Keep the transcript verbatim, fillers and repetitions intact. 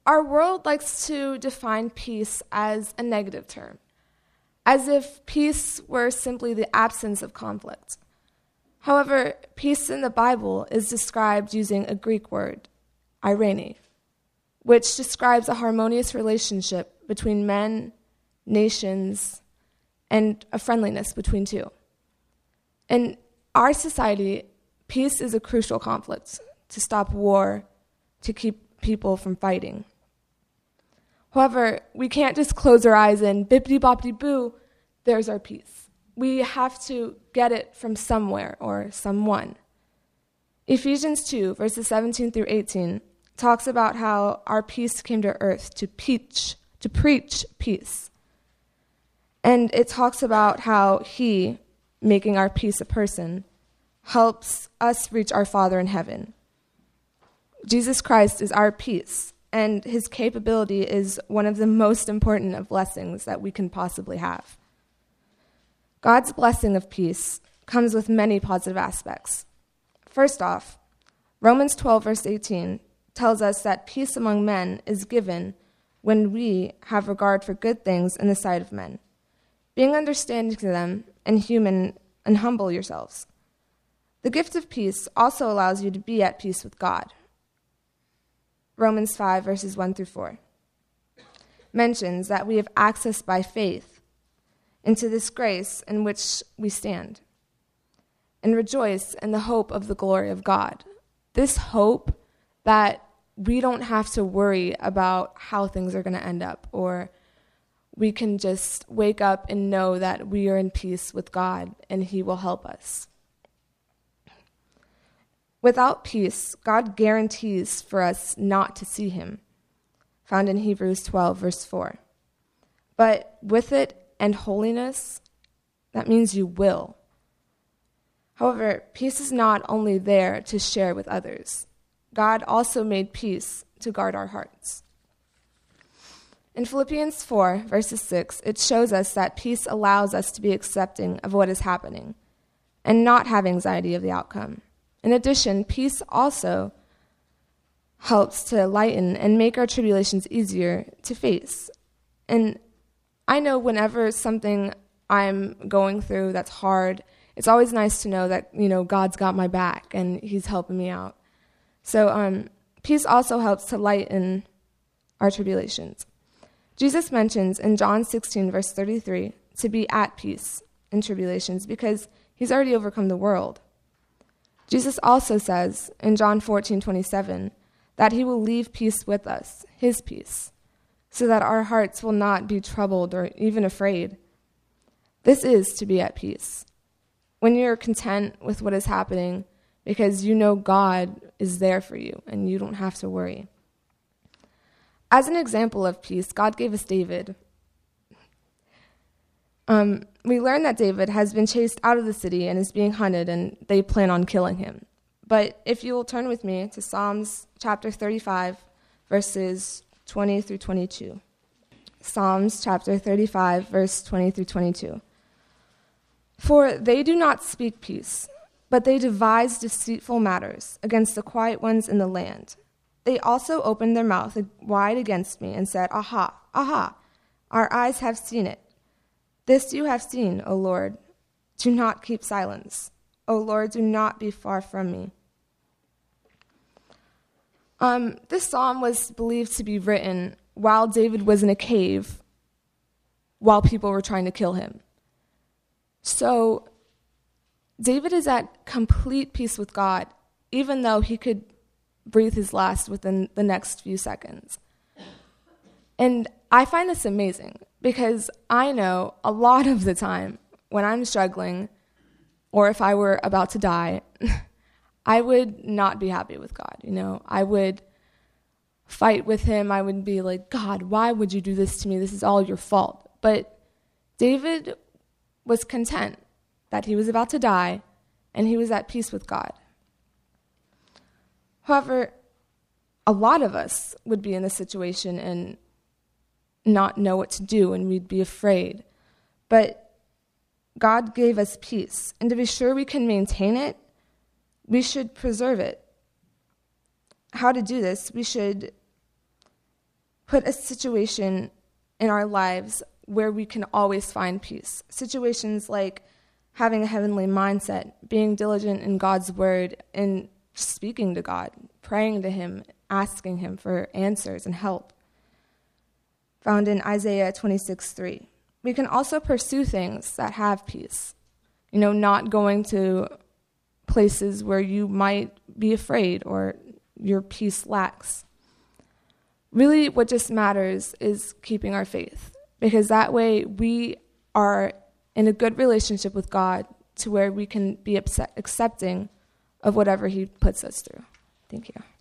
our world likes to define peace as a negative term, as if peace were simply the absence of conflict. However, peace in the Bible is described using a Greek word, eirene, which describes a harmonious relationship between men, nations, and a friendliness between two. In our society, peace is a crucial conflict to stop war, to keep people from fighting. However, we can't just close our eyes and bippity-boppity-boo, there's our peace. We have to get it from somewhere or someone. Ephesians two, verses seventeen through eighteen, talks about how our peace came to earth to preach, to preach peace. And it talks about how he, making our peace a person, helps us reach our Father in heaven. Jesus Christ is our peace, and his capability is one of the most important of blessings that we can possibly have. God's blessing of peace comes with many positive aspects. First off, Romans twelve, verse eighteen, tells us that peace among men is given when we have regard for good things in the sight of men, being understanding to them and human and humble yourselves. The gift of peace also allows you to be at peace with God. Romans five, verses one through four, mentions that we have access by faith into this grace in which we stand and rejoice in the hope of the glory of God. This hope that we don't have to worry about how things are going to end up, or we can just wake up and know that we are in peace with God and he will help us. Without peace, God guarantees for us not to see him, found in Hebrews twelve, verse four. But with it and holiness, that means you will. However, peace is not only there to share with others. God also made peace to guard our hearts. In Philippians four, verses six, it shows us that peace allows us to be accepting of what is happening and not have anxiety of the outcome. In addition, peace also helps to lighten and make our tribulations easier to face. And I know whenever something I'm going through that's hard, it's always nice to know that, you know, God's got my back and he's helping me out. So um, peace also helps to lighten our tribulations. Jesus mentions in John sixteen, verse thirty-three, to be at peace in tribulations because he's already overcome the world. Jesus also says in John fourteen, twenty-seven, that he will leave peace with us, his peace, so that our hearts will not be troubled or even afraid. This is to be at peace. When you're content with what is happening because you know God is there for you and you don't have to worry. As an example of peace, God gave us David. Um, we learn that David has been chased out of the city and is being hunted, and they plan on killing him. But if you will turn with me to Psalms chapter thirty-five, verses twenty through twenty-two. Psalms chapter thirty-five, verse twenty through twenty-two. For they do not speak peace, but they devise deceitful matters against the quiet ones in the land. They also opened their mouth wide against me and said, Aha, aha, our eyes have seen it. This you have seen, O Lord. Do not keep silence. O Lord, do not be far from me. Um, this psalm was believed to be written while David was in a cave while people were trying to kill him. So David is at complete peace with God, even though he could breathe his last within the next few seconds. And I find this amazing because I know a lot of the time when I'm struggling or if I were about to die, I would not be happy with God. You know, I would fight with him. I would be like, God, why would you do this to me? This is all your fault. But David was content that he was about to die and he was at peace with God. However, a lot of us would be in this situation and not know what to do, and we'd be afraid. But God gave us peace, and to be sure we can maintain it, we should preserve it. How to do this? We should put a situation in our lives where we can always find peace. Situations like having a heavenly mindset, being diligent in God's word, and speaking to God, praying to him, asking him for answers and help. Found in Isaiah twenty-six three. We can also pursue things that have peace. You know, not going to places where you might be afraid or your peace lacks. Really, what just matters is keeping our faith, because that way we are in a good relationship with God to where we can be accepting of whatever he puts us through. Thank you.